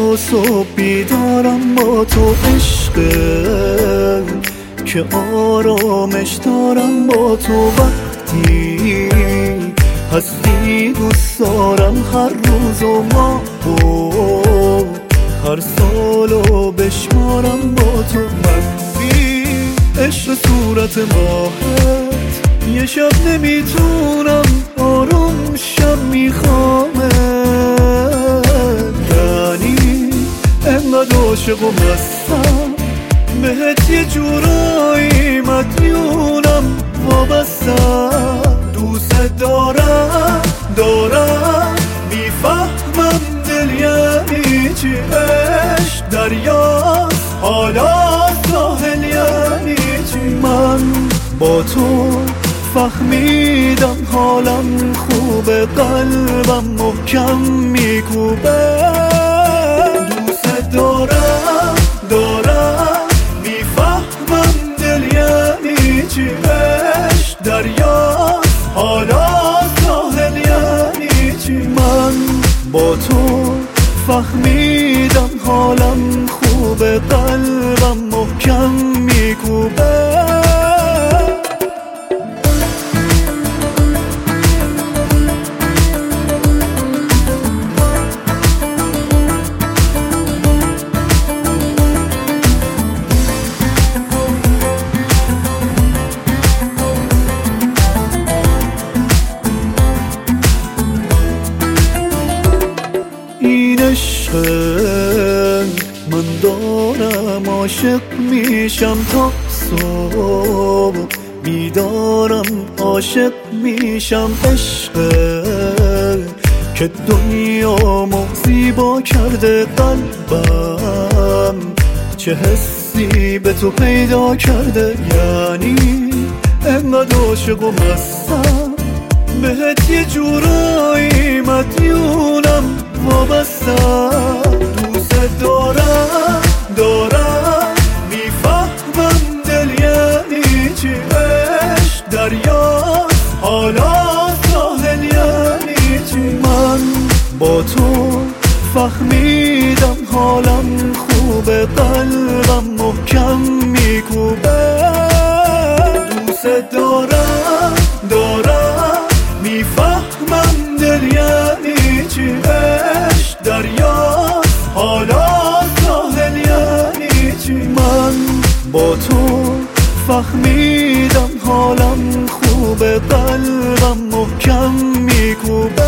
تا صبح بیدارم با تو عشقه که آرامش دارم با تو وقتی هستی. دوست دارم هر روز و ماه و هر سالو بشمارم با تو وقتی عشق صورت ماهت. یه شب نمیتونم آروم شب میخوامه، یعنی انقدر عاشق و مستم بهت یه جورایی مدیونم وابستم. دوست دارم میفهمم دل یعنی چی، عشق دریاست حالا ساحل یعنی چی. من با تو فهمیدم حالم خوبه، قلبم محکم میکوبه. دوست دارم میفهمم دل یعنی چی، عشق دریاست حالا ساحل یعنی چی. من با تو فهمیدم حالم خوبه، قلبم محکم میکوبه. این عشقه من دارم عاشق میشم تا صبح، بیدارم عاشق میشم. عشقه که دنیامو زیبا کرده، قلبم چه حسی به تو پیدا کرده، یعنی انقدر عاشق و مستم بهت یه جورایی مدیونم وابستم. دوست دارم میفهمم دل یعنی چی، عشق دریاست حالا ساحل یعنی چی. من با تو فهمیدم حالم خوبه، قلبم محکم میکوبه. دوست دارم میفهمم دل یعنی چی، عشق دریاست حالا ساحل یعنی چی. من با تو فهمیدم حالم خوبه، قلبم محکم میکوبه.